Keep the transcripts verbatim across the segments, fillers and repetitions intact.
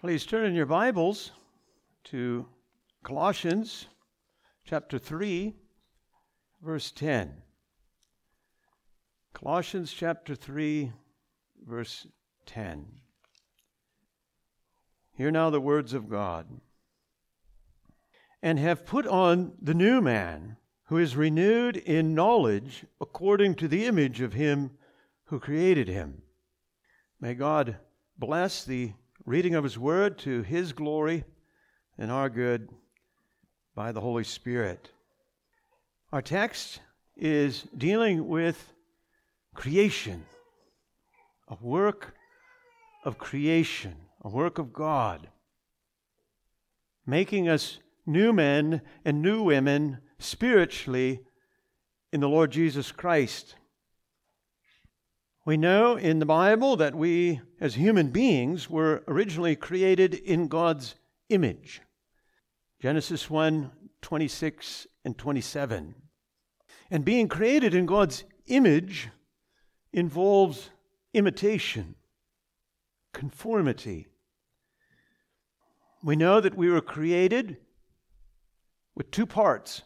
Please turn in your Bibles to Colossians chapter three, verse ten. Colossians chapter three, verse ten. Hear now the words of God. And have put on the new man, who is renewed in knowledge according to the image of him who created him. May God bless the reading of his word to his glory and our good by the Holy Spirit. Our text is dealing with creation, a work of creation, a work of God, making us new men and new women spiritually in the Lord Jesus Christ. We know in the Bible that we, as human beings, were originally created in God's image. Genesis one, twenty-six and twenty-seven. And being created in God's image involves imitation, conformity. We know that we were created with two parts.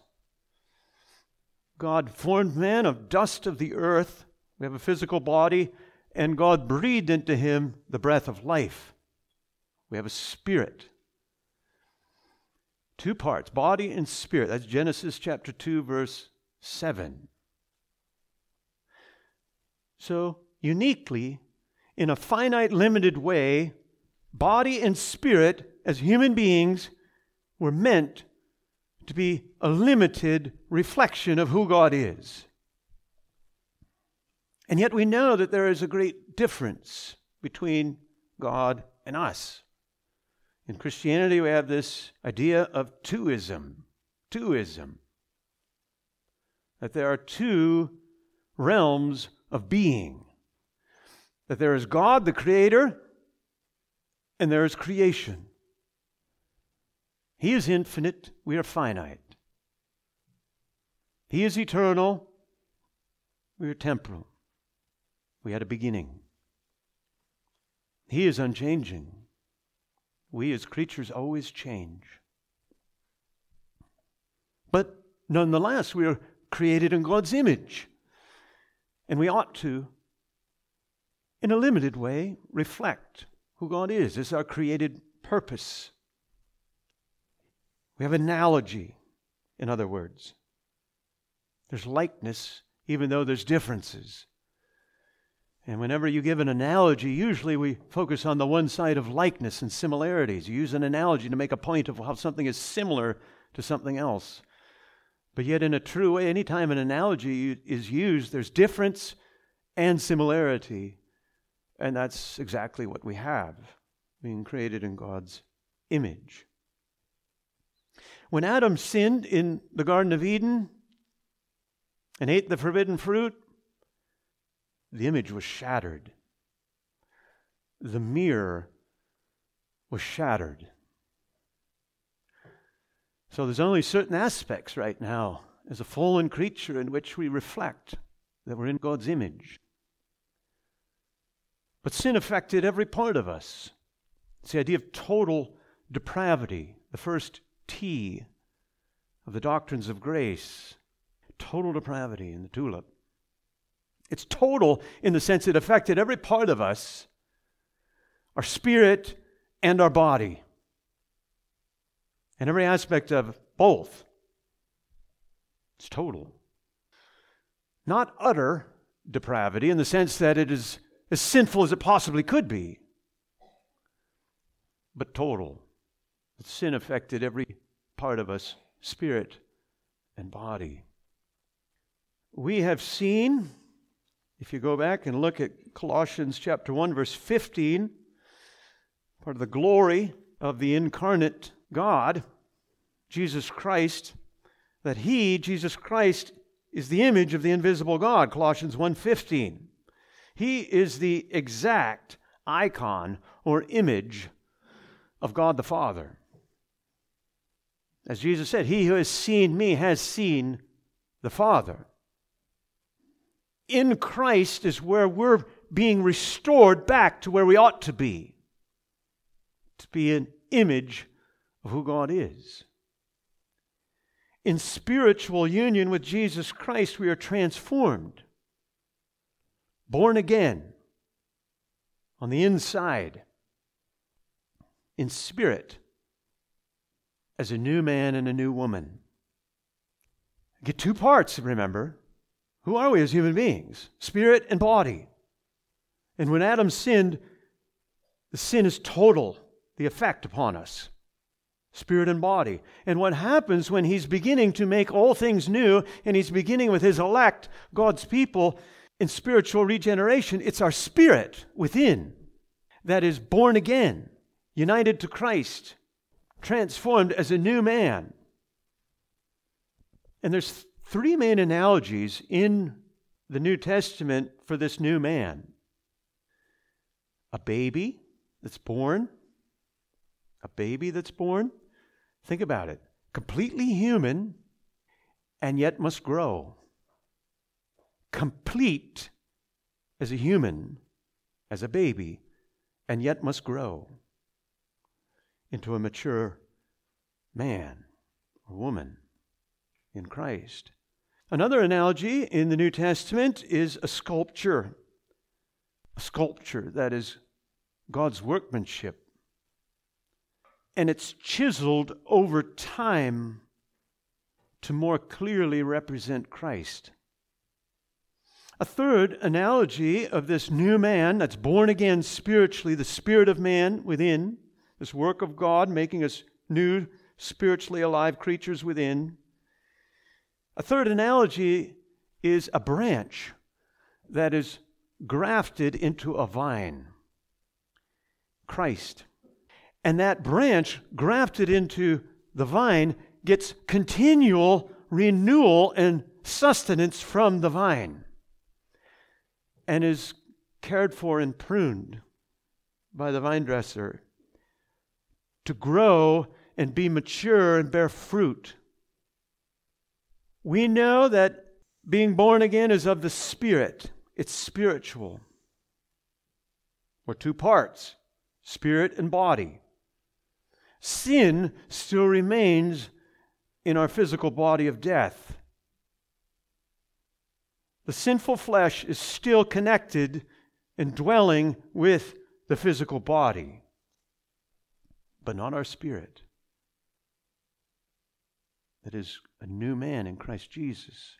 God formed man of dust of the earth. We have a physical body, and God breathed into him the breath of life. We have a spirit. Two parts, body and spirit. That's Genesis chapter two, verse seven. So, uniquely, in a finite, limited way, body and spirit, as human beings, were meant to be a limited reflection of who God is. And yet we know that there is a great difference between God and us. In Christianity, we have this idea of twoism. Twoism. That there are two realms of being. That there is God, the Creator, and there is creation. He is infinite, we are finite. He is eternal, we are temporal. We had a beginning. He is unchanging. We as creatures always change. But nonetheless, we are created in God's image. And we ought to, in a limited way, reflect who God is. It's our created purpose. We have analogy, in other words. There's likeness, even though there's differences. And whenever you give an analogy, usually we focus on the one side of likeness and similarities. You use an analogy to make a point of how something is similar to something else. But yet in a true way, anytime an analogy is used, there's difference and similarity. And that's exactly what we have, being created in God's image. When Adam sinned in the Garden of Eden and ate the forbidden fruit, the image was shattered. The mirror was shattered. So there's only certain aspects right now as a fallen creature in which we reflect that we're in God's image. But sin affected every part of us. It's the idea of total depravity, the first T of the doctrines of grace. Total depravity in the tulip. It's total in the sense it affected every part of us, our spirit and our body, and every aspect of both. It's total. Not utter depravity in the sense that it is as sinful as it possibly could be, but total. Sin affected every part of us, spirit and body. We have seen, if you go back and look at Colossians chapter one, verse fifteen, part of the glory of the incarnate God, Jesus Christ, that He, Jesus Christ, is the image of the invisible God, Colossians one fifteen. He is the exact icon or image of God the Father. As Jesus said, he who has seen me has seen the Father. In Christ is where we're being restored back to where we ought to be. to be an image of who God is. In spiritual union with Jesus Christ, we are transformed, born again on the inside, in spirit, as a new man and a new woman. Get two parts, remember. Who are we as human beings? Spirit and body. And when Adam sinned, the sin is total, the effect upon us. Spirit and body. And what happens when he's beginning to make all things new, and he's beginning with his elect, God's people, in spiritual regeneration, it's our spirit within that is born again, united to Christ, transformed as a new man. And there's three main analogies in the New Testament for this new man. A baby that's born, a baby that's born. Think about it. Completely human, and yet must grow. Complete as a human, as a baby, and yet must grow into a mature man or woman in Christ. Another analogy in the New Testament is a sculpture. A sculpture that is God's workmanship. And it's chiseled over time to more clearly represent Christ. A third analogy of this new man that's born again spiritually, the spirit of man within, this work of God making us new, spiritually alive creatures within. A third analogy is a branch that is grafted into a vine, Christ. And that branch grafted into the vine gets continual renewal and sustenance from the vine and is cared for and pruned by the vine dresser to grow and be mature and bear fruit. We know that being born again is of the Spirit. It's spiritual. We're two parts, spirit and body. Sin still remains in our physical body of death. The sinful flesh is still connected and dwelling with the physical body, but not our spirit. That is a new man in Christ Jesus.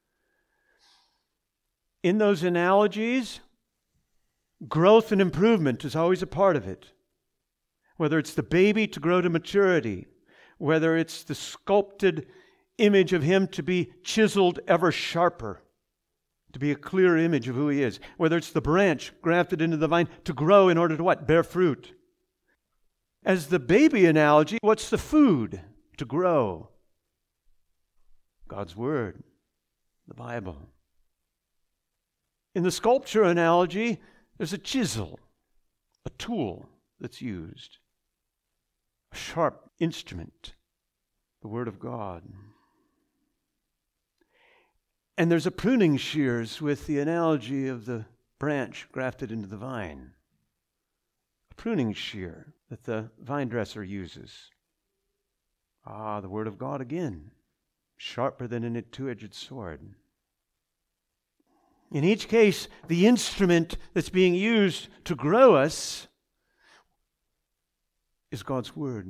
In those analogies, growth and improvement is always a part of it. Whether it's the baby to grow to maturity, whether it's the sculpted image of him to be chiseled ever sharper, to be a clear image of who he is, whether it's the branch grafted into the vine to grow in order to what? Bear fruit. As the baby analogy, what's the food to grow? God's Word, the Bible. In the sculpture analogy, there's a chisel, a tool that's used, a sharp instrument, the Word of God. And there's a pruning shears with the analogy of the branch grafted into the vine. A pruning shear that the vine dresser uses. Ah, the Word of God again, sharper than a two-edged sword. In each case, the instrument that's being used to grow us is God's Word.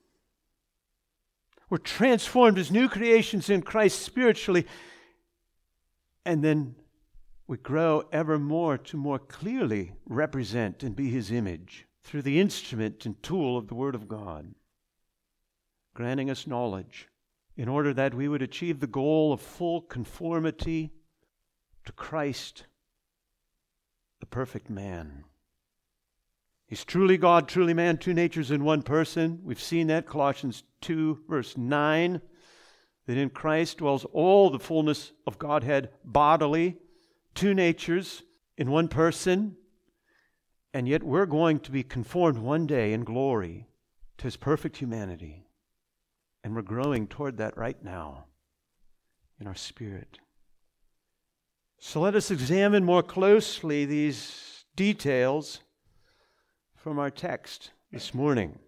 We're transformed as new creations in Christ spiritually, and then we grow ever more to more clearly represent and be His image through the instrument and tool of the Word of God, granting us knowledge in order that we would achieve the goal of full conformity to Christ, the perfect man. He's truly God, truly man, two natures in one person. We've seen that, Colossians two, verse nine, that in Christ dwells all the fullness of Godhead bodily, two natures in one person, and yet we're going to be conformed one day in glory to His perfect humanity. And we're growing toward that right now in our spirit. So let us examine more closely these details from our text this morning.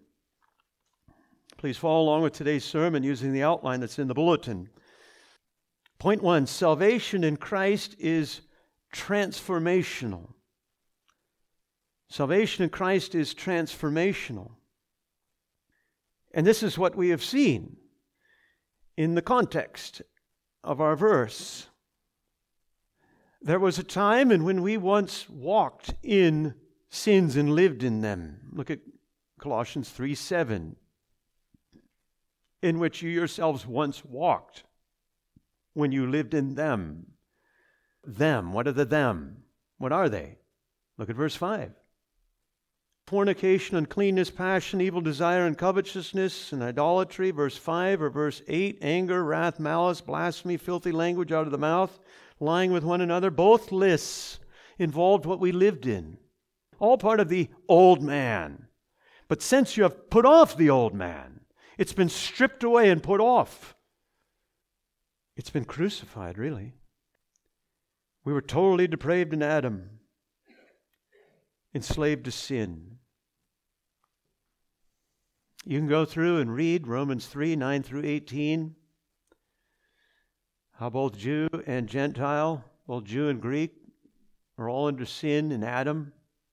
Please follow along with today's sermon using the outline that's in the bulletin. Point one, salvation in Christ is transformational. Salvation in Christ is transformational. And this is what we have seen in the context of our verse. There was a time in when we once walked in sins and lived in them. Look at Colossians three seven. In which you yourselves once walked when you lived in them. Them. What are the them? What are they? Look at verse five. Fornication, uncleanness, passion, evil desire, and covetousness, and idolatry. Verse five or verse eight. Anger, wrath, malice, blasphemy, filthy language out of the mouth. Lying with one another. Both lists involved what we lived in. All part of the old man. But since you have put off the old man, it's been stripped away and put off. It's been crucified, really. We were totally depraved in Adam, enslaved to sin. You can go through and read Romans three, nine through eighteen. How both Jew and Gentile, both Jew and Greek, are all under sin in Adam.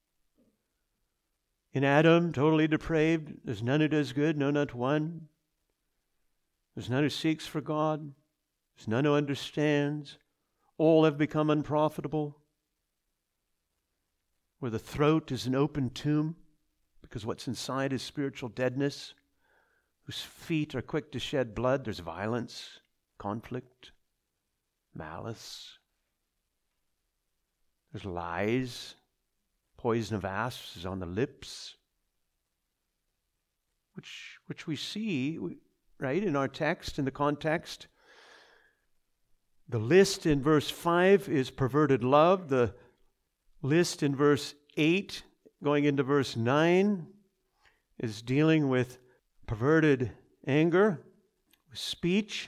In Adam, totally depraved, there's none who does good, no, not one. There's none who seeks for God. There's none who understands. All have become unprofitable. Where the throat is an open tomb, because what's inside is spiritual deadness. Whose feet are quick to shed blood. There's violence, conflict, malice. There's lies. Poison of asps is on the lips, which which we see, right, in our text, in the context. The list in verse five is perverted love. The list in verse eight, going into verse nine, is dealing with perverted anger, speech.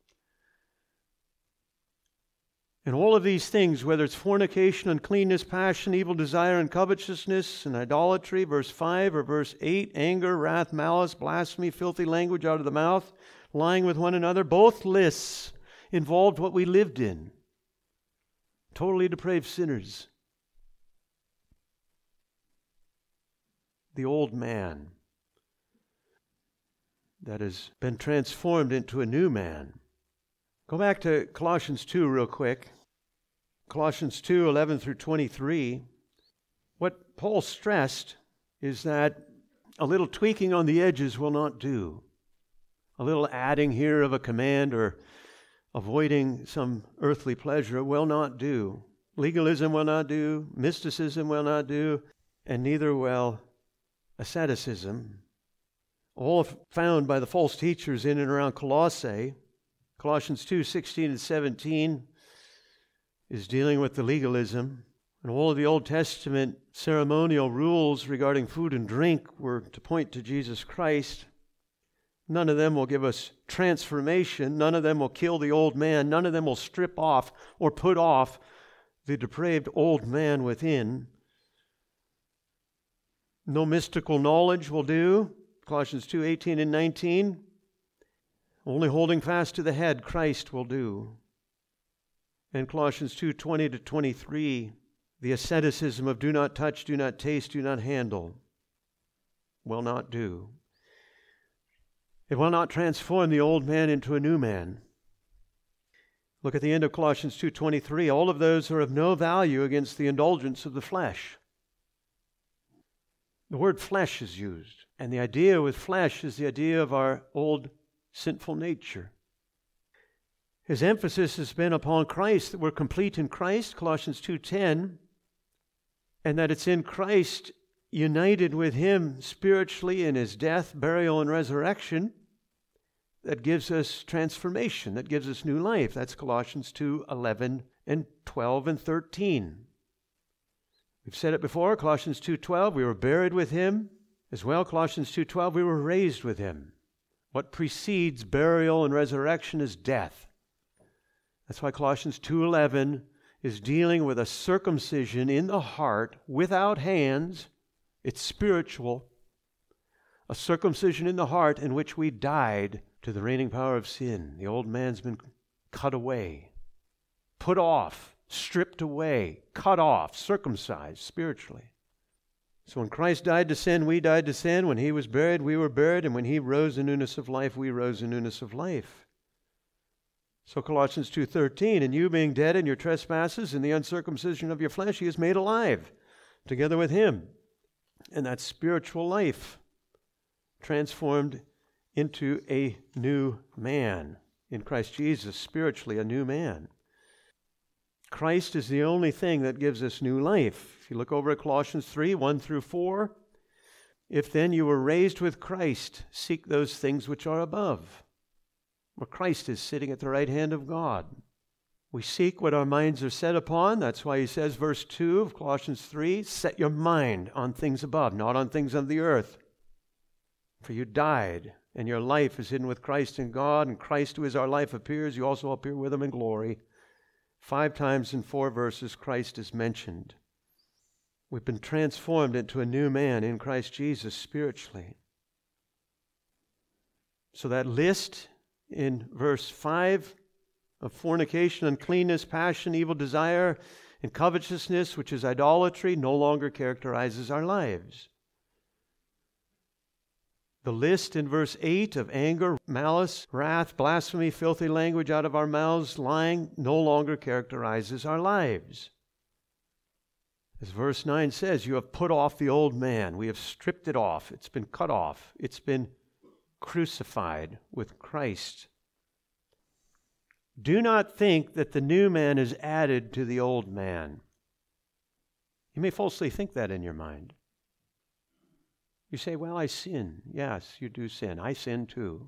And all of these things, whether it's fornication, uncleanness, passion, evil desire, and covetousness, and idolatry, verse five or verse eight, anger, wrath, malice, blasphemy, filthy language out of the mouth, lying with one another, both lists involved what we lived in. Totally depraved sinners. The old man that has been transformed into a new man. Go back to Colossians two real quick. Colossians two, eleven through twenty-three. What Paul stressed is that a little tweaking on the edges will not do. A little adding here of a command or avoiding some earthly pleasure will not do. Legalism will not do. Mysticism will not do. And neither will asceticism. All found by the false teachers in and around Colossae. Colossians two, sixteen and seventeen is dealing with the legalism. And all of the Old Testament ceremonial rules regarding food and drink were to point to Jesus Christ. None of them will give us transformation. None of them will kill the old man. None of them will strip off or put off the depraved old man within. No mystical knowledge will do. Colossians two, eighteen and nineteen. Only holding fast to the head, Christ will do. And Colossians two, twenty to twenty-three, the asceticism of do not touch, do not taste, do not handle, will not do. It will not transform the old man into a new man. Look at the end of Colossians two, twenty-three. All of those are of no value against the indulgence of the flesh. The word flesh is used. And the idea with flesh is the idea of our old sinful nature. His emphasis has been upon Christ, that we're complete in Christ, Colossians two ten, and that it's in Christ, united with Him spiritually in His death, burial, and resurrection, that gives us transformation, that gives us new life. That's Colossians two eleven and twelve and thirteen. We've said it before, Colossians two twelve, we were buried with Him. As well, Colossians two twelve, we were raised with Him. What precedes burial and resurrection is death. That's why Colossians two eleven is dealing with a circumcision in the heart without hands. It's spiritual. a circumcision in the heart in which we died to the reigning power of sin. The old man's been cut away, put off, stripped away, cut off, circumcised spiritually. So when Christ died to sin, we died to sin. When he was buried, we were buried. And when he rose in newness of life, we rose in newness of life. So Colossians two thirteen, and you being dead in your trespasses and the uncircumcision of your flesh, he is made alive together with him. And that spiritual life transformed into a new man in Christ Jesus, spiritually a new man. Christ is the only thing that gives us new life. If you look over at Colossians three, one through four, if then you were raised with Christ, seek those things which are above, where Christ is sitting at the right hand of God. We seek what our minds are set upon. That's why he says, verse two of Colossians three, set your mind on things above, not on things of the earth. For you died, and your life is hidden with Christ in God, and Christ, who is our life, appears. You also appear with him in glory. Five times in four verses, Christ is mentioned. We've been transformed into a new man in Christ Jesus spiritually. So that list in verse five of fornication, uncleanness, passion, evil desire, and covetousness, which is idolatry, no longer characterizes our lives. The list in verse eight of anger, malice, wrath, blasphemy, filthy language out of our mouths, lying, no longer characterizes our lives. As verse nine says, you have put off the old man. We have stripped it off. It's been cut off. It's been crucified with Christ. Do not think that the new man is added to the old man. You may falsely think that in your mind. You say, well, I sin. Yes, you do sin. I sin too.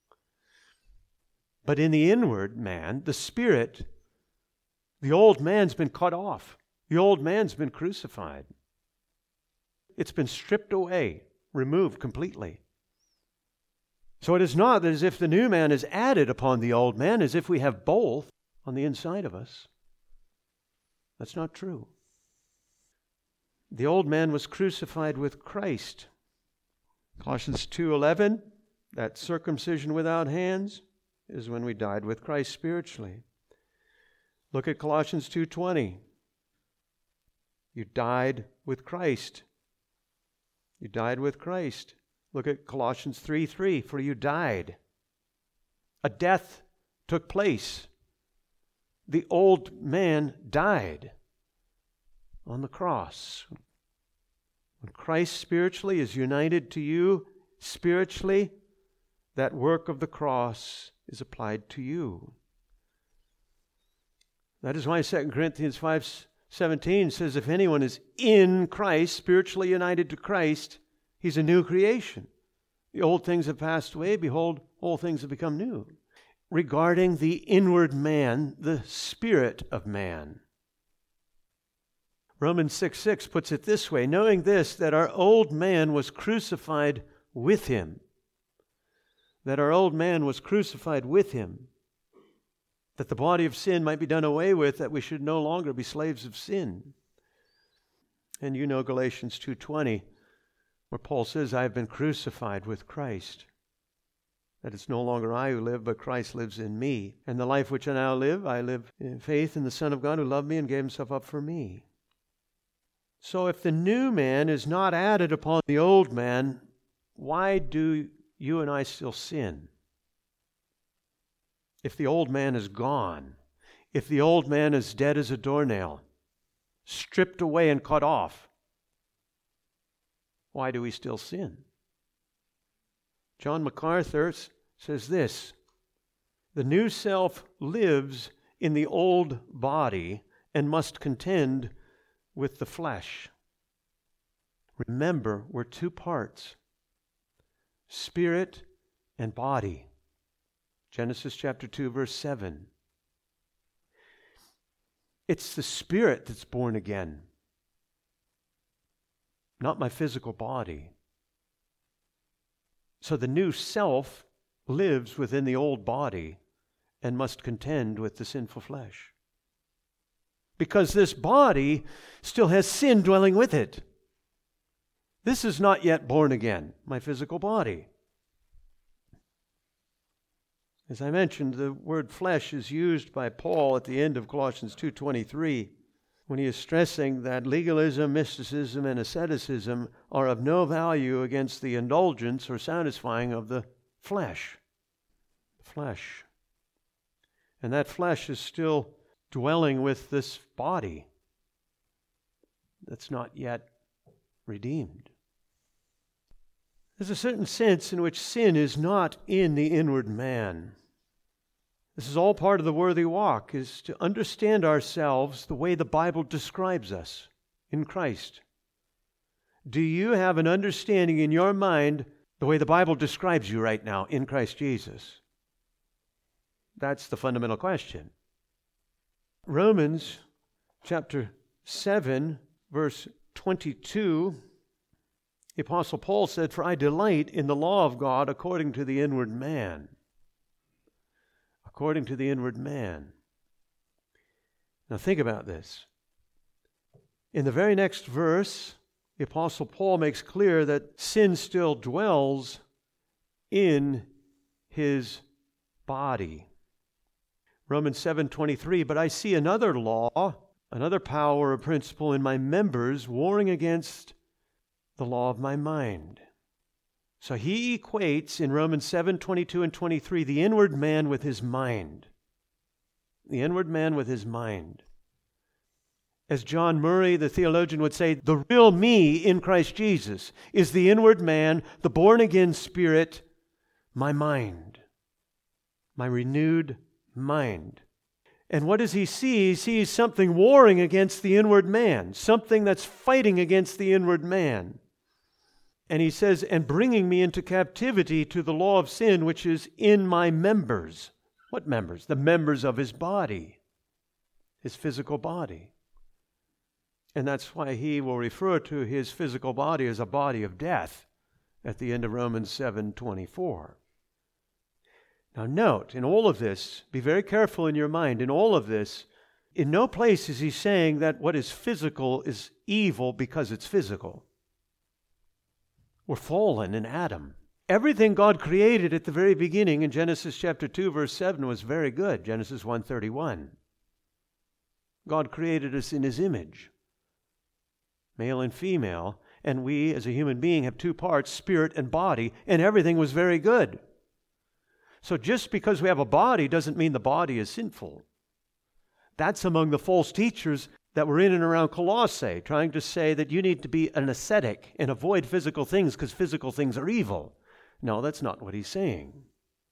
But in the inward man, the spirit, the old man's been cut off. The old man's been crucified. It's been stripped away, removed completely. So it is not as if the new man is added upon the old man, as if we have both on the inside of us. That's not true. The old man was crucified with Christ. Colossians two eleven, that circumcision without hands is when we died with Christ spiritually. Look at Colossians two twenty. You died with Christ. You died with Christ. Look at Colossians three three, for you died. A death took place. The old man died on the cross. When Christ spiritually is united to you spiritually, that work of the cross is applied to you. That is why Second Corinthians five seventeen says, if anyone is in Christ, spiritually united to Christ, he's a new creation. The old things have passed away. Behold, all things have become new. Regarding the inward man, the spirit of man. Romans six six puts it this way, knowing this, that our old man was crucified with him. That our old man was crucified with him. That the body of sin might be done away with, that we should no longer be slaves of sin. And you know Galatians two twenty, where Paul says, I have been crucified with Christ. That it's no longer I who live, but Christ lives in me. And the life which I now live, I live in faith in the Son of God who loved me and gave himself up for me. So if the new man is not added upon the old man, why do you and I still sin? If the old man is gone, if the old man is dead as a doornail, stripped away and cut off, why do we still sin? John MacArthur says this, the new self lives in the old body and must contend with the flesh. Remember, we're two parts, spirit and body. Genesis chapter two, verse seven. It's the spirit that's born again, not my physical body. So the new self lives within the old body and must contend with the sinful flesh. Because this body still has sin dwelling with it. This is not yet born again, my physical body. As I mentioned, the word flesh is used by Paul at the end of Colossians two twenty-three when he is stressing that legalism, mysticism, and asceticism are of no value against the indulgence or satisfying of the flesh. Flesh. And that flesh is still dwelling with this body that's not yet redeemed. There's a certain sense in which sin is not in the inward man. This is all part of the worthy walk, is to understand ourselves the way the Bible describes us in Christ. Do you have an understanding in your mind the way the Bible describes you right now in Christ Jesus? That's the fundamental question. Romans chapter seven, verse twenty-two, the Apostle Paul said, "For I delight in the law of God according to the inward man." According to the inward man. Now think about this. In the very next verse, the Apostle Paul makes clear that sin still dwells in his body. Romans seven twenty-three, "But I see another law, another power or principle in my members, warring against the law of my mind." So he equates in Romans seven twenty-two and twenty-three the inward man with his mind. The inward man with his mind. As John Murray, the theologian, would say, the real me in Christ Jesus is the inward man, the born-again spirit, my mind, my renewed mind. And what does he see? He sees something warring against the inward man, something that's fighting against the inward man. And he says, "And bringing me into captivity to the law of sin, which is in my members." What members? The members of his body, his physical body. And that's why he will refer to his physical body as a body of death at the end of Romans seven twenty-four. Now note, in all of this, be very careful in your mind, in all of this, in no place is he saying that what is physical is evil because it's physical. We're fallen in Adam. Everything God created at the very beginning in Genesis chapter two, verse seven was very good, Genesis one thirty-one. God created us in his image, male and female, and we as a human being have two parts, spirit and body, and everything was very good. So just because we have a body doesn't mean the body is sinful. That's among the false teachers that were in and around Colossae, trying to say that you need to be an ascetic and avoid physical things because physical things are evil. No, that's not what he's saying.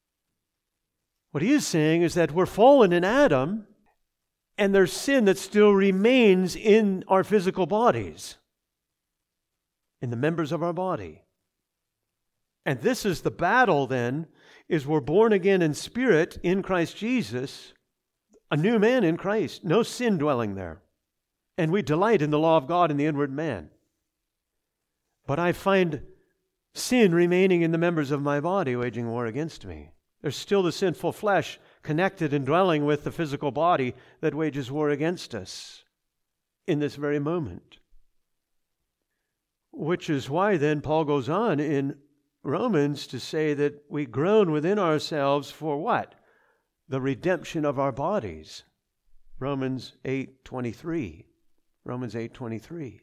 What he is saying is that we're fallen in Adam, and there's sin that still remains in our physical bodies, in the members of our body. And this is the battle then, is we're born again in spirit in Christ Jesus, a new man in Christ, no sin dwelling there. And we delight in the law of God in the inward man. But I find sin remaining in the members of my body, waging war against me. There's still the sinful flesh connected and dwelling with the physical body that wages war against us in this very moment. Which is why then Paul goes on in Romans to say that we groan within ourselves for what? The redemption of our bodies. Romans eight twenty-three. Romans eight twenty-three.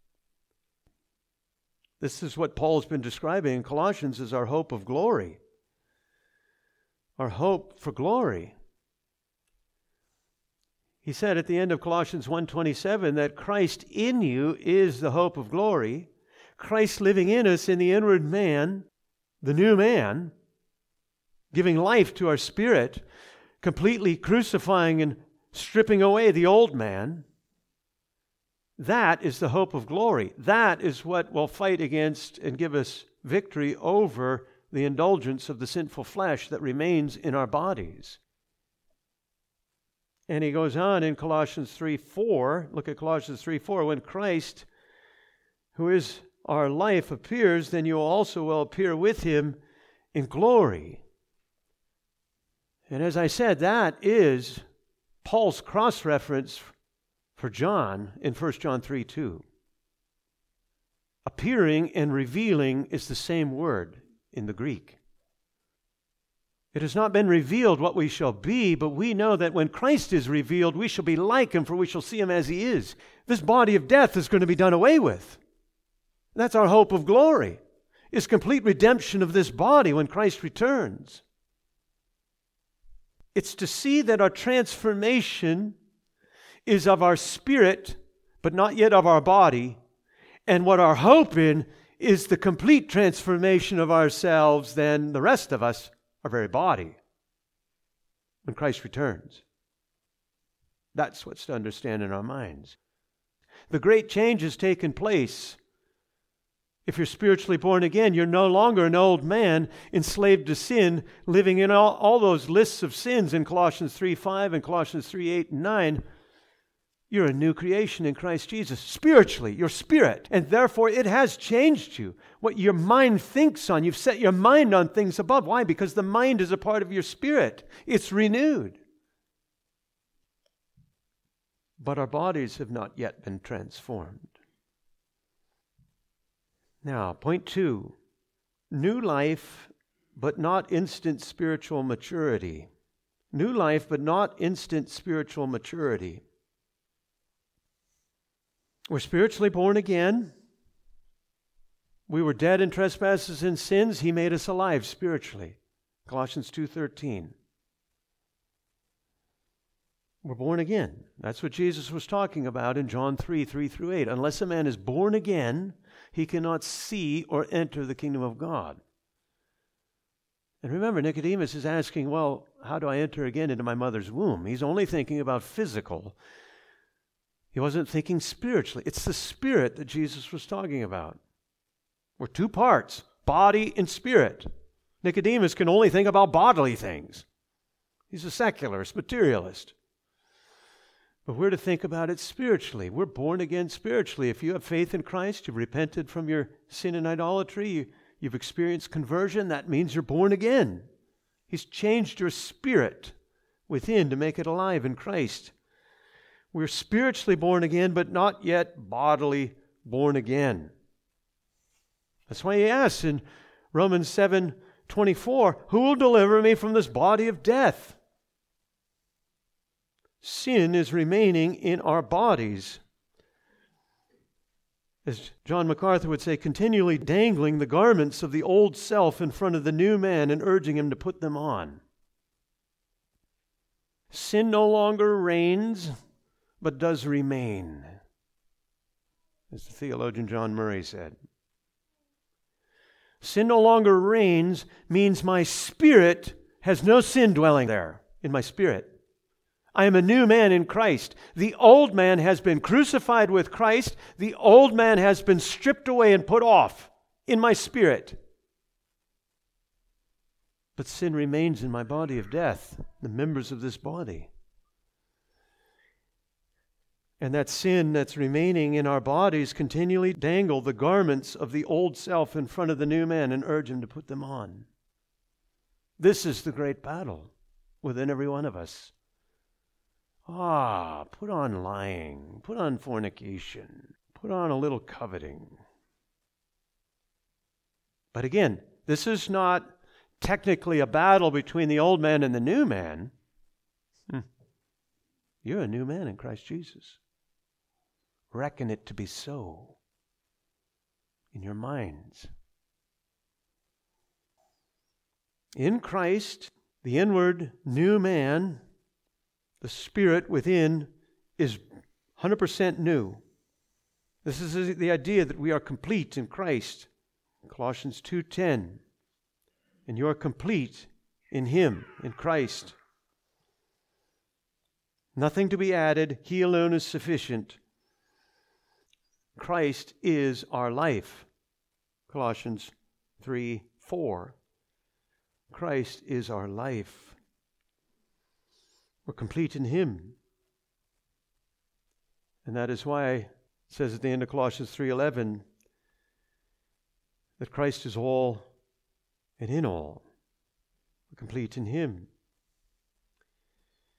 This is what Paul's been describing in Colossians as our hope of glory. Our hope for glory. He said at the end of Colossians one twenty-seven that Christ in you is the hope of glory. Christ living in us in the inward man, the new man, giving life to our spirit, completely crucifying and stripping away the old man. That is the hope of glory. That is what will fight against and give us victory over the indulgence of the sinful flesh that remains in our bodies. And he goes on in Colossians three four, look at Colossians three four, when Christ, who is our life, appears, then you also will appear with him in glory. And as I said, that is Paul's cross-reference for John in First John three two. Appearing and revealing is the same word in the Greek. It has not been revealed what we shall be, but we know that when Christ is revealed, we shall be like him, for we shall see him as he is. This body of death is going to be done away with. That's our hope of glory, is complete redemption of this body when Christ returns. It's to see that our transformation is of our spirit, but not yet of our body, and what our hope in is the complete transformation of ourselves, then the rest of us, our very body, when Christ returns. That's what's to understand in our minds. The great change has taken place. If you're spiritually born again, you're no longer an old man enslaved to sin, living in all, all those lists of sins in Colossians three five and Colossians three eight and nine. You're a new creation in Christ Jesus. Spiritually, your spirit. And therefore, it has changed you. What your mind thinks on, you've set your mind on things above. Why? Because the mind is a part of your spirit. It's renewed. But our bodies have not yet been transformed. Now, point two. New life, but not instant spiritual maturity. New life, but not instant spiritual maturity. We're spiritually born again. We were dead in trespasses and sins. He made us alive spiritually. Colossians two thirteen. We're born again. That's what Jesus was talking about in John three, three through eight. Unless a man is born again, he cannot see or enter the kingdom of God. And remember, Nicodemus is asking, well, how do I enter again into my mother's womb? He's only thinking about physical. He wasn't thinking spiritually. It's the spirit that Jesus was talking about. We're two parts, body and spirit. Nicodemus can only think about bodily things. He's a secularist, materialist. But we're to think about it spiritually. We're born again spiritually. If you have faith in Christ, you've repented from your sin and idolatry, you, you've experienced conversion, that means you're born again. He's changed your spirit within to make it alive in Christ. We're spiritually born again, but not yet bodily born again. That's why he asks in Romans seven twenty-four, who will deliver me from this body of death? Sin is remaining in our bodies. As John MacArthur would say, continually dangling the garments of the old self in front of the new man and urging him to put them on. Sin no longer reigns, but does remain, as the theologian John Murray said. Sin no longer reigns means my spirit has no sin dwelling there in my spirit. I am a new man in Christ. The old man has been crucified with Christ. The old man has been stripped away and put off in my spirit. But sin remains in my body of death, the members of this body. And that sin that's remaining in our bodies continually dangle the garments of the old self in front of the new man and urge him to put them on. This is the great battle within every one of us. Ah, put on lying, put on fornication, put on a little coveting. But again, this is not technically a battle between the old man and the new man. Hmm. You're a new man in Christ Jesus. Reckon it to be so in your minds. In Christ, the inward new man, the spirit within, is one hundred percent new. This is the idea that we are complete in Christ. Colossians two ten. And you are complete in Him, in Christ. Nothing to be added. He alone is sufficient. Christ is our life. Colossians three four. Christ is our life. We're complete in Him. And that is why it says at the end of Colossians three eleven that Christ is all and in all. We're complete in Him.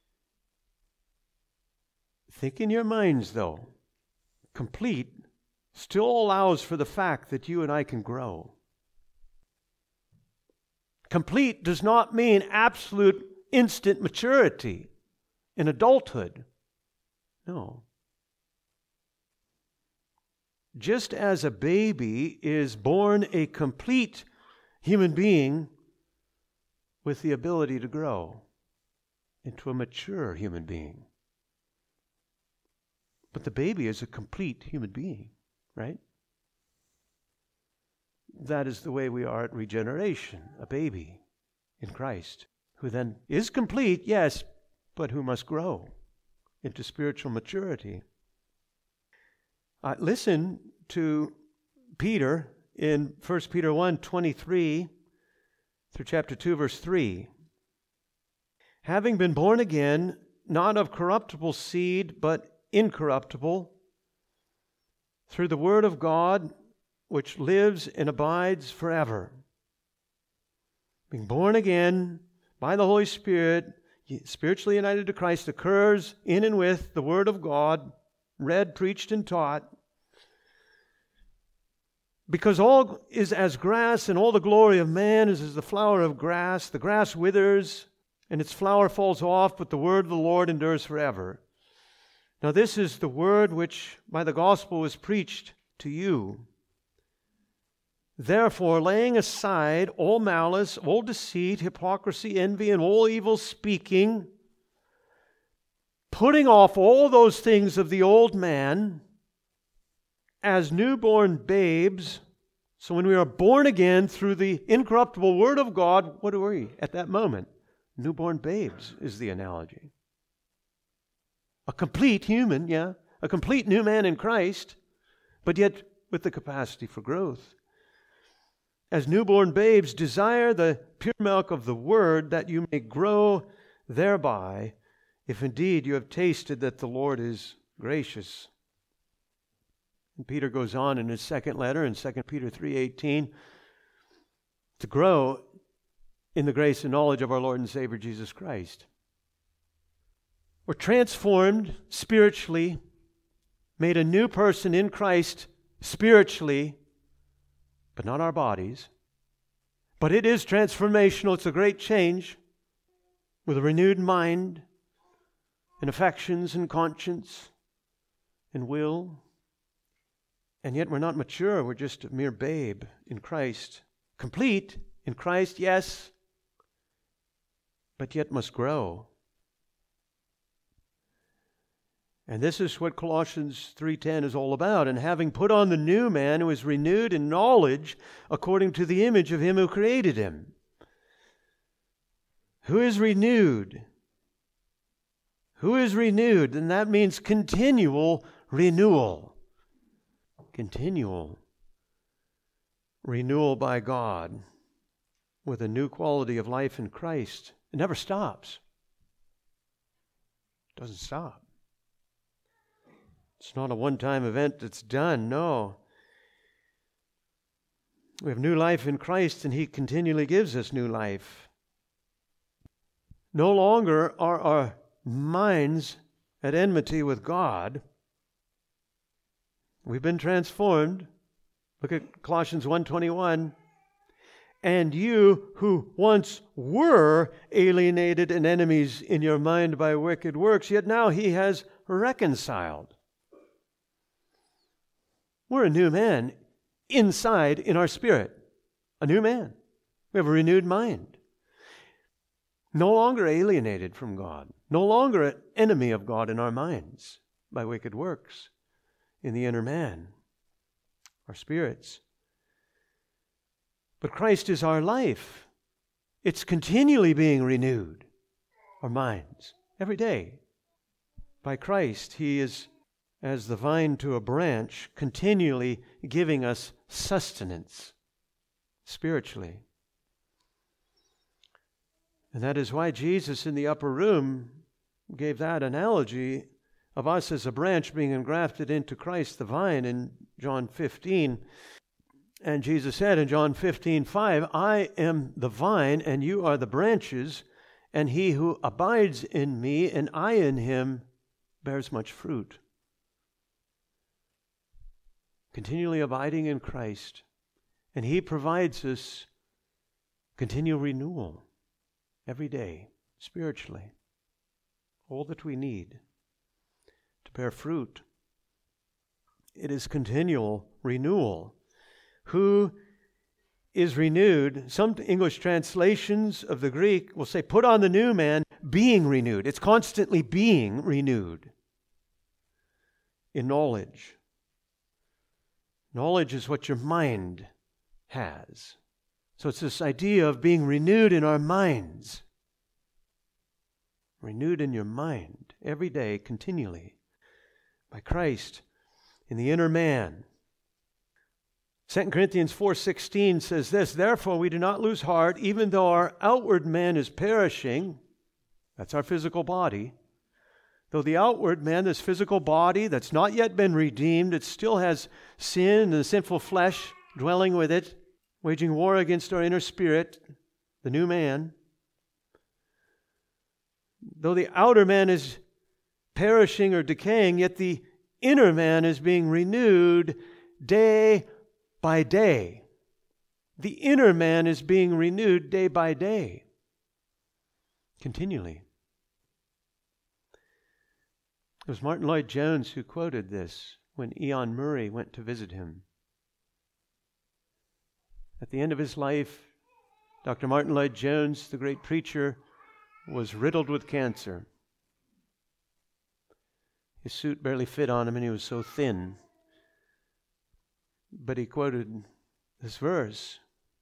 Think in your minds, though. Complete still allows for the fact that you and I can grow. Complete does not mean absolute instant maturity in adulthood. No. Just as a baby is born a complete human being with the ability to grow into a mature human being. But the baby is a complete human being, right? That is the way we are at regeneration, a baby in Christ, who then is complete, yes, but who must grow into spiritual maturity. Uh, listen to Peter in First Peter one, twenty-three through chapter two, verse three. Having been born again, not of corruptible seed, but incorruptible, through the word of God, which lives and abides forever. Being born again by the Holy Spirit, spiritually united to Christ, occurs in and with the word of God, read, preached, and taught. Because all is as grass, and all the glory of man is as the flower of grass. The grass withers, and its flower falls off, but the word of the Lord endures forever. Now this is the word which by the gospel was preached to you. Therefore, laying aside all malice, all deceit, hypocrisy, envy, and all evil speaking, putting off all those things of the old man, as newborn babes. So when we are born again through the incorruptible word of God, what are we at that moment? Newborn babes is the analogy. A complete human, yeah, a complete new man in Christ, but yet with the capacity for growth. As newborn babes, desire the pure milk of the word, that you may grow thereby, if indeed you have tasted that the Lord is gracious. And Peter goes on in his second letter, in Second Peter three eighteen, to grow in the grace and knowledge of our Lord and Savior Jesus Christ. We're transformed spiritually, made a new person in Christ spiritually, but not our bodies. But it is transformational. It's a great change with a renewed mind and affections and conscience and will. And yet we're not mature. We're just a mere babe in Christ. Complete in Christ, yes, but yet must grow. And this is what Colossians three ten is all about. And having put on the new man, who is renewed in knowledge according to the image of him who created him. Who is renewed? Who is renewed? And that means continual renewal. Continual renewal by God with a new quality of life in Christ. It never stops. It doesn't stop. It's not a one-time event that's done, no. We have new life in Christ, and He continually gives us new life. No longer are our minds at enmity with God. We've been transformed. Look at Colossians one twenty-one. And you who once were alienated and enemies in your mind by wicked works, yet now He has reconciled. We're a new man inside in our spirit. A new man. We have a renewed mind. No longer alienated from God. No longer an enemy of God in our minds by wicked works in the inner man, our spirits. But Christ is our life. It's continually being renewed, our minds, every day. By Christ, He is as the vine to a branch, continually giving us sustenance spiritually. And that is why Jesus in the upper room gave that analogy of us as a branch being engrafted into Christ the vine in John fifteen. And Jesus said in John fifteen five, I am the vine and you are the branches, and he who abides in me and I in him bears much fruit. continually abiding in Christ. And He provides us continual renewal every day, spiritually. All that we need to bear fruit. It is continual renewal. Who is renewed? Some English translations of the Greek will say, put on the new man, being renewed. It's constantly being renewed in knowledge. Knowledge is what your mind has. So it's this idea of being renewed in our minds. Renewed in your mind every day, continually, by Christ in the inner man. Second Corinthians four sixteen says this, therefore we do not lose heart, even though our outward man is perishing. That's our physical body. Though the outward man, this physical body that's not yet been redeemed, it still has sin and the sinful flesh dwelling with it, waging war against our inner spirit, the new man. Though the outer man is perishing or decaying, yet the inner man is being renewed day by day. The inner man is being renewed day by day, continually. It was Martin Lloyd-Jones who quoted this when Eon Murray went to visit him. At the end of his life, Doctor Martin Lloyd-Jones, the great preacher, was riddled with cancer. His suit barely fit on him and he was so thin. But he quoted this verse.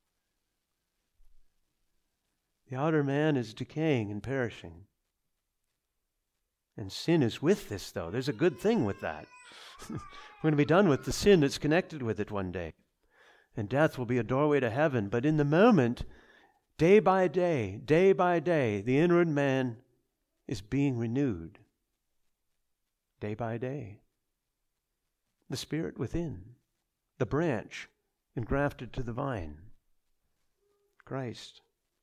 The outer man is decaying and perishing. And sin is with this, though. There's a good thing with that. We're going to be done with the sin that's connected with it one day. And death will be a doorway to heaven. But in the moment, day by day, day by day, the inward man is being renewed. Day by day. The Spirit within. The branch engrafted to the vine. Christ.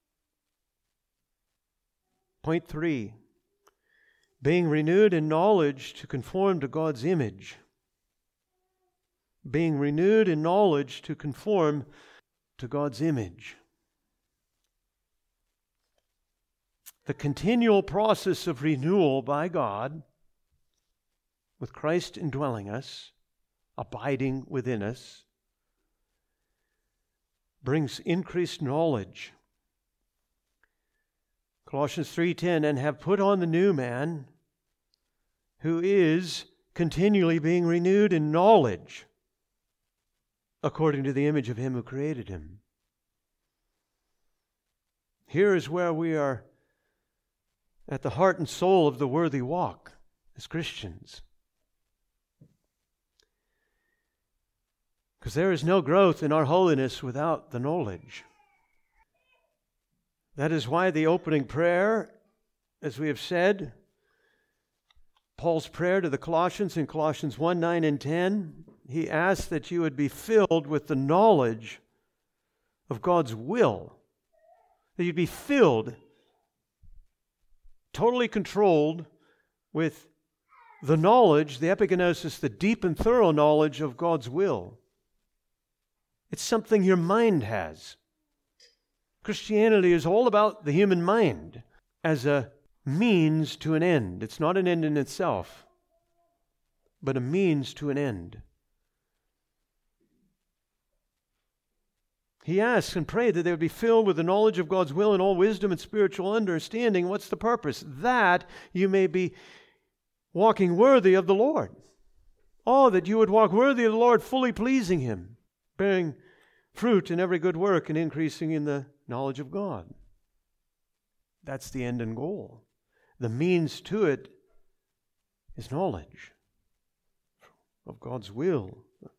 Point three. Being renewed in knowledge to conform to God's image. Being renewed in knowledge to conform to God's image. The continual process of renewal by God, with Christ indwelling us, abiding within us, brings increased knowledge. Colossians three ten, and have put on the new man, who is continually being renewed in knowledge, according to the image of Him who created him. Here is where we are at the heart and soul of the worthy walk as Christians. Because there is no growth in our holiness without the knowledge. That is why the opening prayer, as we have said, Paul's prayer to the Colossians in Colossians one, nine, and ten, he asked that you would be filled with the knowledge of God's will. That you'd be filled, totally controlled with the knowledge, the epigenosis, the deep and thorough knowledge of God's will. It's something your mind has. Christianity is all about the human mind as a means to an end. It's not an end in itself, but a means to an end. He asks and prayed that they would be filled with the knowledge of God's will and all wisdom and spiritual understanding. What's the purpose? That you may be walking worthy of the Lord. Oh, that you would walk worthy of the Lord, fully pleasing Him, bearing fruit in every good work and increasing in the knowledge of God. That's the end and goal. The means to it is knowledge of God's will.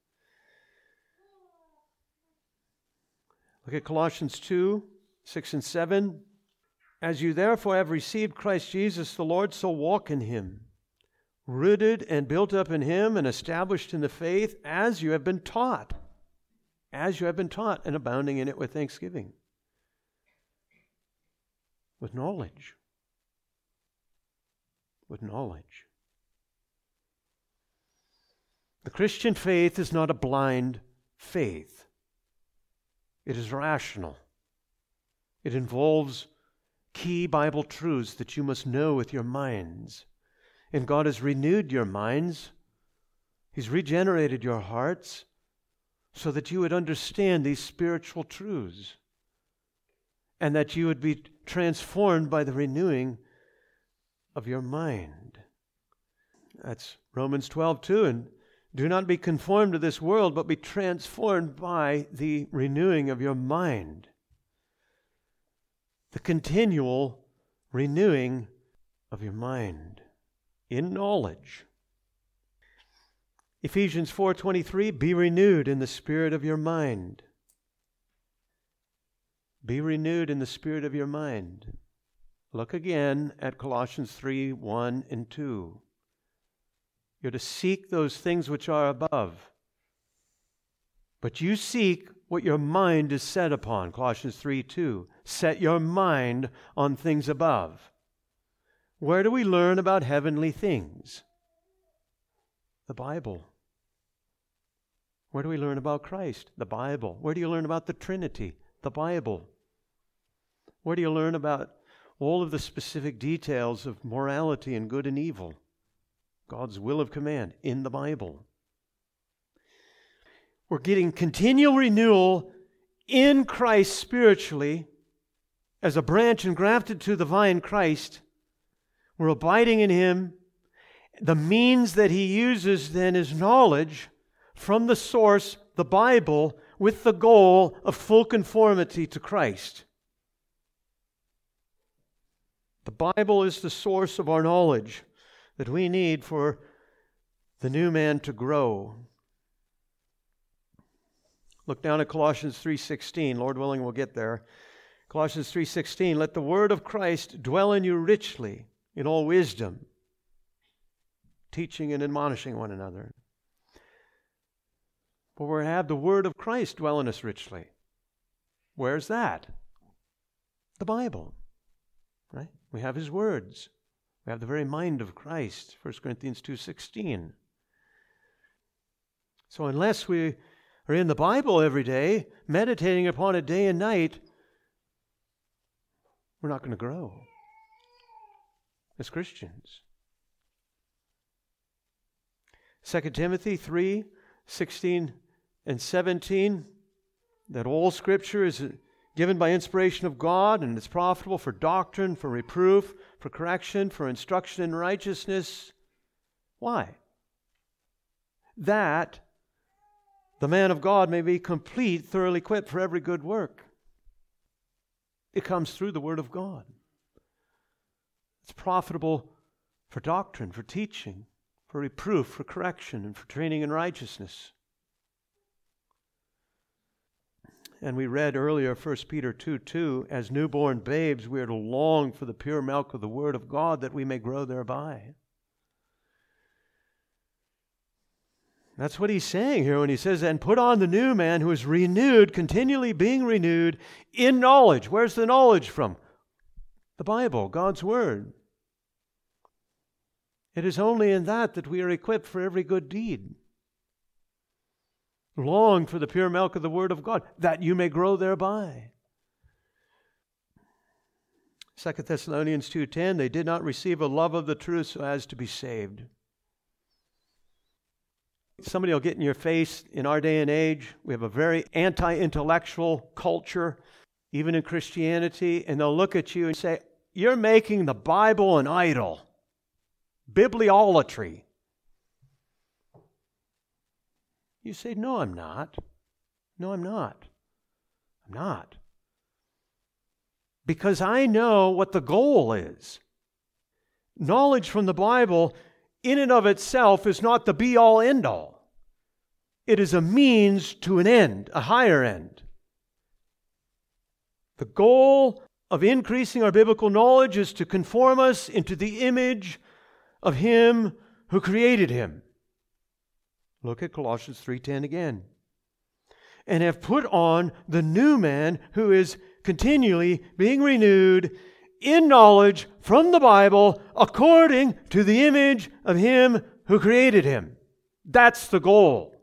Look at Colossians two, six and seven. As you therefore have received Christ Jesus the Lord, so walk in Him, rooted and built up in Him and established in the faith as you have been taught. As you have been taught, and abounding in it with thanksgiving. With knowledge. With knowledge. The Christian faith is not a blind faith. It is rational. It involves key Bible truths that you must know with your minds. And God has renewed your minds. He's regenerated your hearts so that you would understand these spiritual truths and that you would be transformed by the renewing of your mind. That's Romans twelve two. And do not be conformed to this world, but be transformed by the renewing of your mind. The continual renewing of your mind in knowledge. Ephesians four twenty-three, be renewed in the spirit of your mind. Be renewed in the spirit of your mind. Look again at Colossians three one and two. You're to seek those things which are above. But you seek what your mind is set upon. Colossians three two. Set your mind on things above. Where do we learn about heavenly things? The Bible. Where do we learn about Christ? The Bible. Where do you learn about the Trinity? The Bible. Where do you learn about all of the specific details of morality and good and evil? God's will of command in the Bible. We're getting continual renewal in Christ spiritually as a branch engrafted to the vine Christ. We're abiding in Him. The means that He uses then is knowledge from the source, the Bible, with the goal of full conformity to Christ. The Bible is the source of our knowledge that we need for the new man to grow. Look down at Colossians three sixteen. Lord willing, we'll get there. Colossians three sixteen, let the word of Christ dwell in you richly in all wisdom, teaching and admonishing one another. For we have the word of Christ dwell in us richly. Where's that? The Bible, right? We have His words. We have the very mind of Christ, First Corinthians two sixteen. So unless we are in the Bible every day, meditating upon it day and night, we're not going to grow as Christians. Second Timothy three sixteen and seventeen, that all Scripture is given by inspiration of God, and it's profitable for doctrine, for reproof, for correction, for instruction in righteousness. Why? That the man of God may be complete, thoroughly equipped for every good work. It comes through the Word of God. It's profitable for doctrine, for teaching, for reproof, for correction, and for training in righteousness. And we read earlier, First Peter two two, as newborn babes, we are to long for the pure milk of the Word of God, that we may grow thereby. That's what he's saying here when he says, and put on the new man who is renewed, continually being renewed in knowledge. Where's the knowledge from? The Bible, God's Word. It is only in that that we are equipped for every good deed. Long for the pure milk of the Word of God, that you may grow thereby. Second Thessalonians two ten, they did not receive a love of the truth so as to be saved. Somebody will get in your face in our day and age. We have a very anti-intellectual culture, even in Christianity, and they'll look at you and say, you're making the Bible an idol. Bibliolatry. You say, no, I'm not. No, I'm not. I'm not. Because I know what the goal is. Knowledge from the Bible, in and of itself, is not the be-all, end-all. It is a means to an end, a higher end. The goal of increasing our biblical knowledge is to conform us into the image of Him who created Him. Look at Colossians three ten again. And have put on the new man who is continually being renewed in knowledge from the Bible according to the image of Him who created him. That's the goal.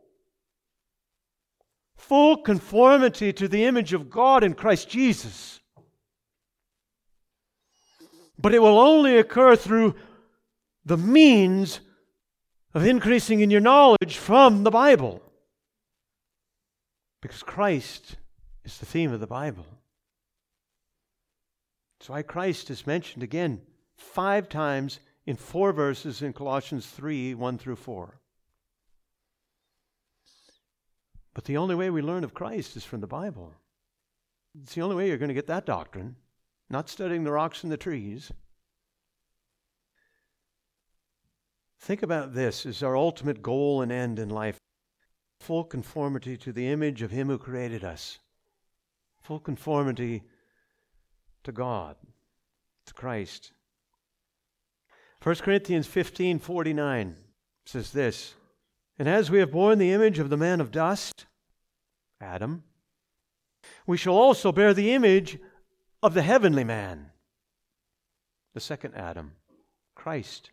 Full conformity to the image of God in Christ Jesus. But it will only occur through the means of increasing in your knowledge from the Bible. Because Christ is the theme of the Bible. That's why Christ is mentioned again five times in four verses in Colossians three, one through four. But the only way we learn of Christ is from the Bible. It's the only way you're going to get that doctrine, not studying the rocks and the trees. Think about this as our ultimate goal and end in life. Full conformity to the image of Him who created us. Full conformity to God, to Christ. First Corinthians fifteen forty-nine says this, "And as we have borne the image of the man of dust, Adam, we shall also bear the image of the heavenly man," the second Adam, Christ.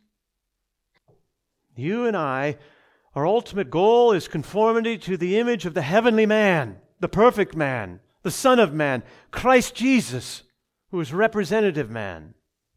You and I, our ultimate goal is conformity to the image of the heavenly man, the perfect man, the Son of Man, Christ Jesus, who is representative man.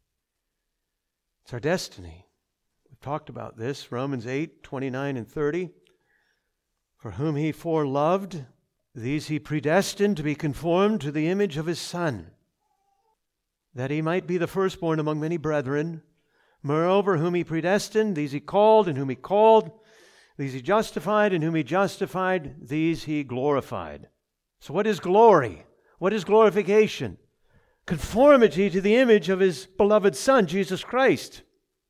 It's our destiny. We've talked about this, Romans eight, twenty-nine and thirty. "For whom He foreloved, these He predestined to be conformed to the image of His Son, that He might be the firstborn among many brethren. Moreover, whom He predestined, these He called, and whom He called, these He justified, and whom He justified, these He glorified." So what is glory? What is glorification? Conformity to the image of His beloved Son, Jesus Christ.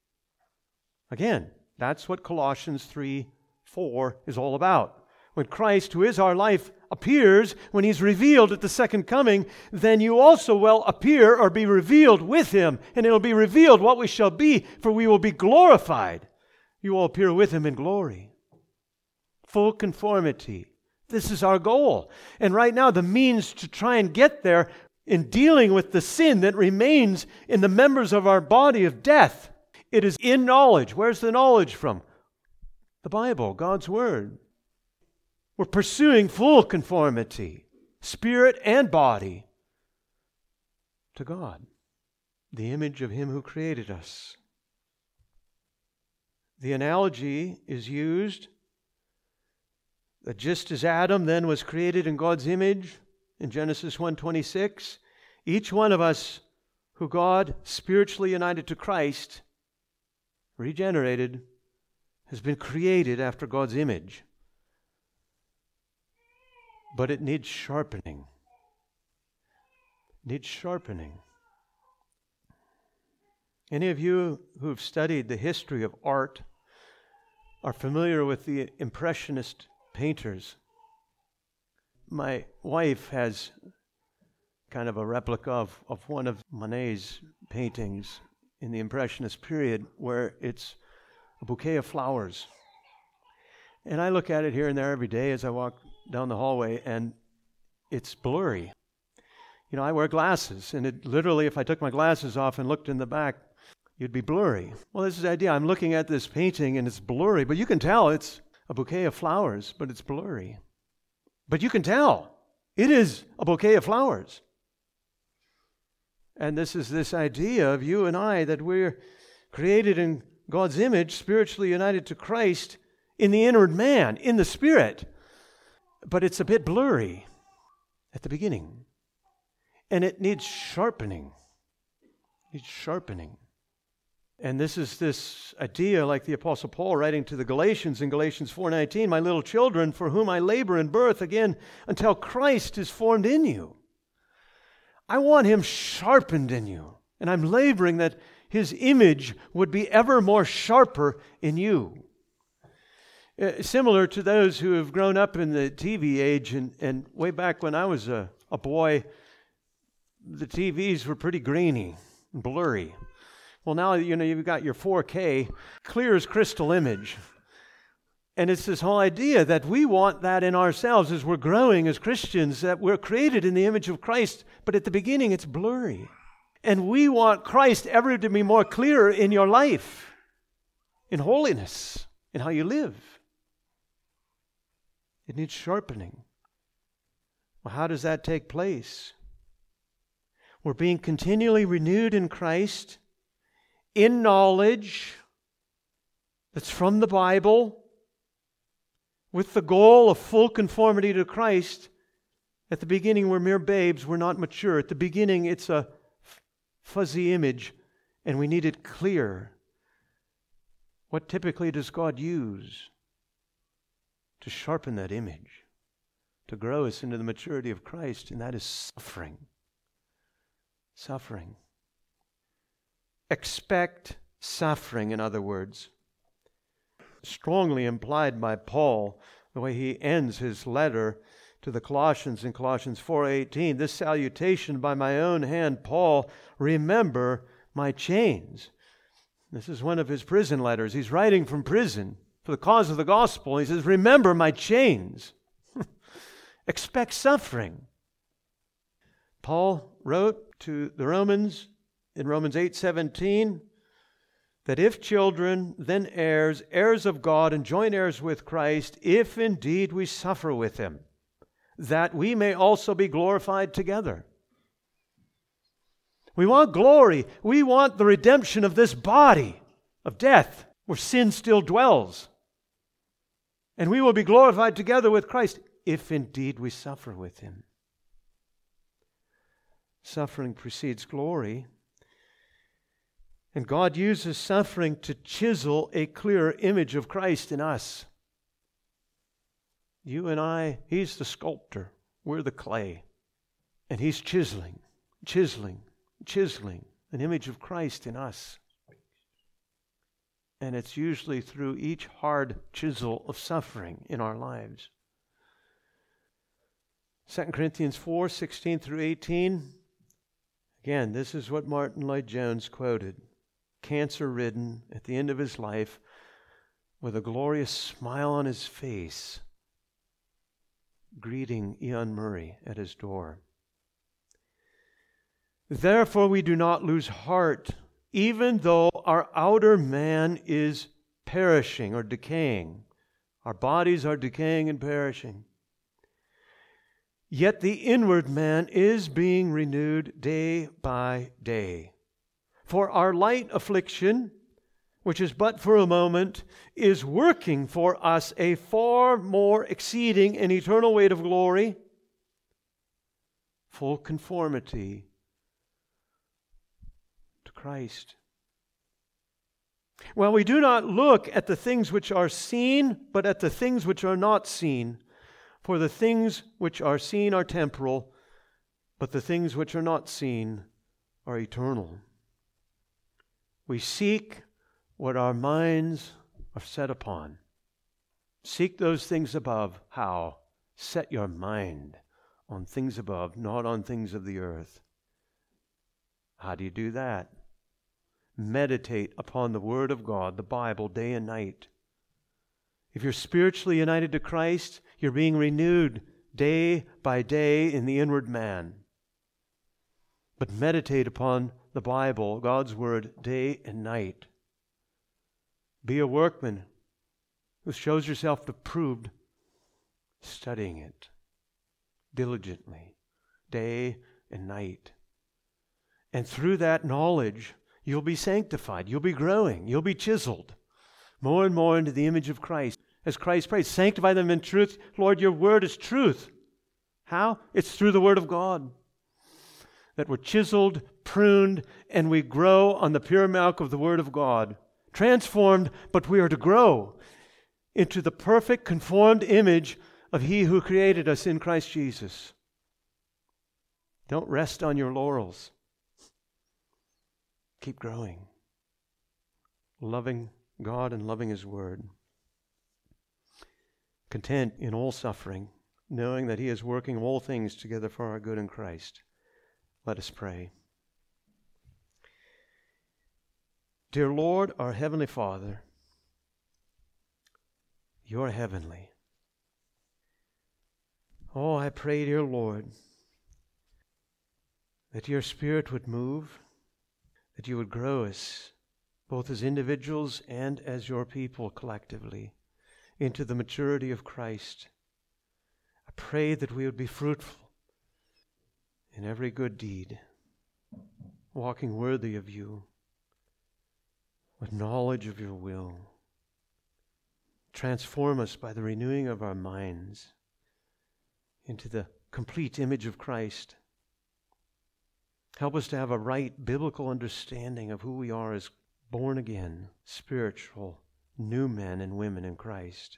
Again, that's what Colossians three four is all about. When Christ, who is our life, appears, when He's revealed at the second coming, then you also will appear or be revealed with Him, and it will be revealed what we shall be, for we will be glorified. You will appear with Him in glory. Full conformity. This is our goal. And right now, the means to try and get there in dealing with the sin that remains in the members of our body of death, it is in knowledge. Where's the knowledge from? The Bible, God's Word. We're pursuing full conformity, spirit and body, to God, the image of Him who created us. The analogy is used that just as Adam then was created in God's image in Genesis one twenty-six, each one of us who God spiritually united to Christ, regenerated, has been created after God's image. But it needs sharpening. It needs sharpening. Any of you who have studied the history of art are familiar with the Impressionist painters. My wife has kind of a replica of, of one of Monet's paintings in the Impressionist period, where it's a bouquet of flowers. And I look at it here and there every day as I walk down the hallway, and it's blurry. You know, I wear glasses, and it literally, if I took my glasses off and looked in the back, you'd be blurry. Well, this is the idea. I'm looking at this painting, and it's blurry, but you can tell it's a bouquet of flowers, but it's blurry. But you can tell it is a bouquet of flowers. And this is this idea of you and I, that we're created in God's image, spiritually united to Christ in the inward man, in the Spirit. But it's a bit blurry at the beginning. And it needs sharpening. It needs sharpening. And this is this idea, like the Apostle Paul writing to the Galatians in Galatians four nineteen, "My little children, for whom I labor in birth again until Christ is formed in you." I want Him sharpened in you. And I'm laboring that His image would be ever more sharper in you. Uh, similar to those who have grown up in the T V age, and, and way back when I was a, a boy, the T Vs were pretty grainy and blurry. Well, now, you know, you've got your four K, clear as crystal image. And it's this whole idea that we want that in ourselves as we're growing as Christians, that we're created in the image of Christ, but at the beginning it's blurry. And we want Christ ever to be more clear in your life, in holiness, in how you live. It needs sharpening. Well, how does that take place? We're being continually renewed in Christ, in knowledge that's from the Bible, with the goal of full conformity to Christ. At the beginning, we're mere babes. We're not mature. At the beginning, it's a f- fuzzy image, and we need it clear. What typically does God use to sharpen that image, to grow us into the maturity of Christ? And that is suffering. Suffering. Expect suffering, in other words. Strongly implied by Paul, the way he ends his letter to the Colossians in Colossians four eighteen. This salutation by my own hand, Paul, remember my chains. This is one of his prison letters. He's writing from prison for the cause of the gospel. He says, remember my chains. Expect suffering. Paul wrote to the Romans in Romans eight seventeen that if children, then heirs, heirs of God, and joint heirs with Christ, if indeed we suffer with him, that we may also be glorified together. We want glory. We want the redemption of this body of death where sin still dwells. And we will be glorified together with Christ if indeed we suffer with him. Suffering precedes glory. And God uses suffering to chisel a clearer image of Christ in us. You and I, he's the sculptor. We're the clay. And he's chiseling, chiseling, chiseling an image of Christ in us. And it's usually through each hard chisel of suffering in our lives. Second Corinthians four sixteen through eighteen. Again, this is what Martin Lloyd-Jones quoted. Cancer-ridden at the end of his life, with a glorious smile on his face, greeting Ian Murray at his door. Therefore we do not lose heart, even though our outer man is perishing or decaying. Our bodies are decaying and perishing. Yet the inward man is being renewed day by day. For our light affliction, which is but for a moment, is working for us a far more exceeding and eternal weight of glory, full conformity to Christ. Well, we do not look at the things which are seen, but at the things which are not seen. For the things which are seen are temporal, but the things which are not seen are eternal. We seek what our minds are set upon. Seek those things above. How? Set your mind on things above, not on things of the earth. How do you do that? Meditate upon the Word of God, the Bible, day and night. If you're spiritually united to Christ, you're being renewed day by day in the inward man. But meditate upon the Bible, God's Word, day and night. Be a workman who shows yourself approved, studying it diligently, day and night. And through that knowledge, you'll be sanctified, you'll be growing, you'll be chiseled more and more into the image of Christ. As Christ prays, sanctify them in truth. Lord, your word is truth. How? It's through the word of God. That we're chiseled, pruned, and we grow on the pure milk of the word of God. Transformed, but we are to grow into the perfect conformed image of He who created us in Christ Jesus. Don't rest on your laurels. Keep growing. Loving God and loving His Word. Content in all suffering, knowing that He is working all things together for our good in Christ. Let us pray. Dear Lord, our Heavenly Father, You are heavenly. Oh, I pray, dear Lord, that Your Spirit would move, that You would grow us, both as individuals and as Your people collectively, into the maturity of Christ. pray that we would be fruitful in every good deed, walking worthy of you, with knowledge of your will. Transform us by the renewing of our minds into the complete image of Christ. Help us to have a right biblical understanding of who we are as born again, spiritual, new men and women in Christ.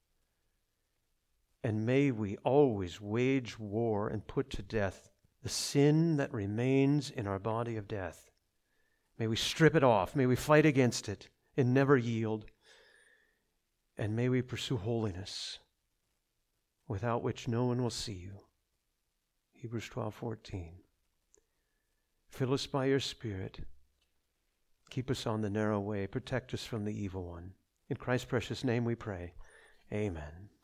And may we always wage war and put to death the sin that remains in our body of death. May we strip it off. May we fight against it and never yield. And may we pursue holiness, without which no one will see you. Hebrews twelve fourteen. Fill us by your Spirit. Keep us on the narrow way. Protect us from the evil one. In Christ's precious name we pray. Amen.